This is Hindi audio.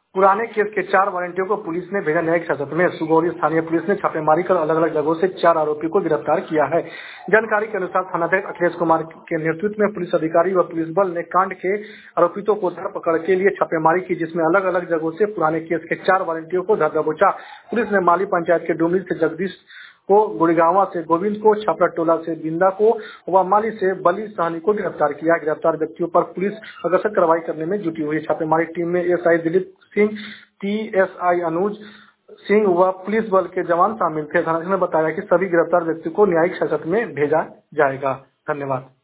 पुराने केस के 4 वारंटियों को पुलिस ने भेजा न्यायिक हिरासत में। सुगौली स्थानीय पुलिस ने छापेमारी कर अलग अलग जगहों से 4 आरोपियों को गिरफ्तार किया है। जानकारी के अनुसार थानाध्यक्ष अखिलेश कुमार के नेतृत्व में पुलिस अधिकारी व पुलिस बल ने कांड के आरोपितों को धर पकड़ के लिए छापेमारी की, जिसमें अलग अलग जगहों से पुराने केस के 4 वारंटियों को धर दबोचा। पुलिस ने माली पंचायत के डुमरी से जगदीश को, गुड़गांवा से गोविंद को, छपरा टोला से बिंदा को व माली से बली सहनी को गिरफ्तार किया। गिरफ्तार व्यक्तियों पर पुलिस अग्रसर कार्रवाई करने में जुटी हुई है। छापेमारी टीम में एसआई दिलीप सिंह, पीएसआई अनुज सिंह व पुलिस बल के जवान शामिल थे। थानाध्यक्ष ने बताया कि सभी गिरफ्तार व्यक्तियों को न्यायिक हिरासत में भेजा जाएगा। धन्यवाद।